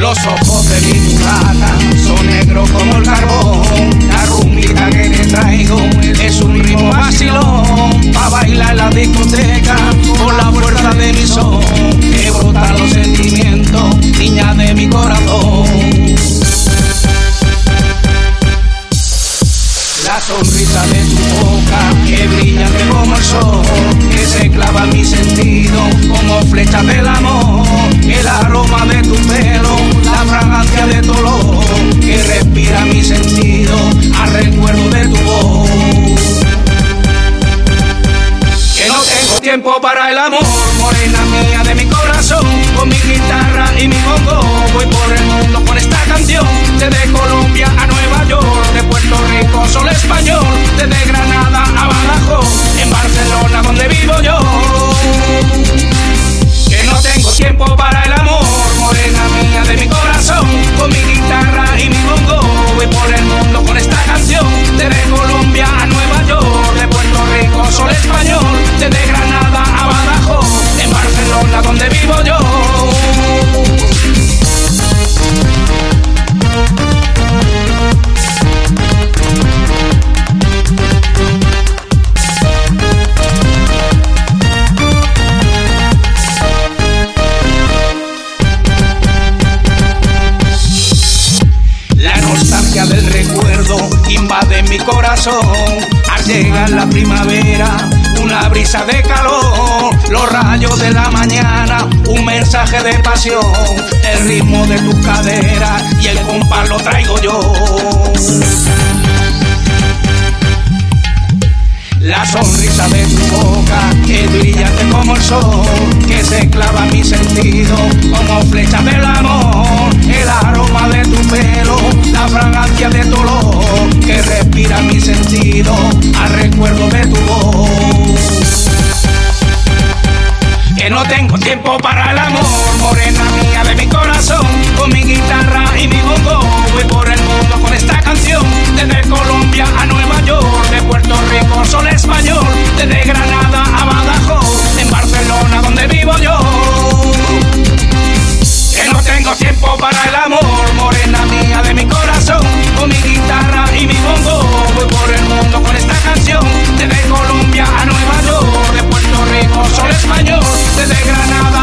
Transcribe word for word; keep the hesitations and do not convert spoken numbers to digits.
Los ojos de mi mulata son negros como el carbón. La rumbita que te traigo es un ritmo vacilón, pa' bailar en la discoteca por la fuerza de mi son, que brotan los sentimientos, niña de mi corazón. La sonrisa de tu boca, que brilla como el sol, que se clava en mi sentido como flechas del amor. El aroma de tu pelo, la fragancia de tu olor, que respira mi sentido al recuerdo de tu voz. Que no tengo tiempo para el amor, morena mía de mi corazón. Con mi guitarra y mi bongo voy por el mundo con esta canción. Desde Colombia a Nueva York, de Puerto Rico sol español, desde Granada a Badajoz, en Barcelona donde vivo yo. Que no tengo tiempo para el amor, morena mía de mi corazón. Con mi guitarra y mi bongo voy por el mundo con esta canción. Desde Colombia a Nueva York, de Puerto Rico sol español, desde Granada a Badajoz, en Barcelona donde vivo yo. Del recuerdo invade mi corazón. Al llegar la primavera, una brisa de calor, los rayos de la mañana, un mensaje de pasión, el ritmo de tus caderas y el compás lo traigo yo. La sonrisa de tu boca, que brillante como el sol, que se clava en mi sentido como flecha del amor. El aroma de tu pelo, la fragancia de tu olor, que respira mi sentido al recuerdo de tu voz. Que no tengo tiempo para el amor, morena mía de mi corazón. Con mi guitarra y mi bongo voy por el mundo con esta canción. Desde Colombia a Nueva York, de Puerto Rico sol español, desde Granada a Badajoz, en Barcelona donde vivo yo. Que no tengo tiempo para el amor, morena mía de mi corazón. Con mi guitarra y mi bongo voy por el mundo con esta canción. Desde Colombia a Nueva York, de Puerto Rico sol español, desde Granada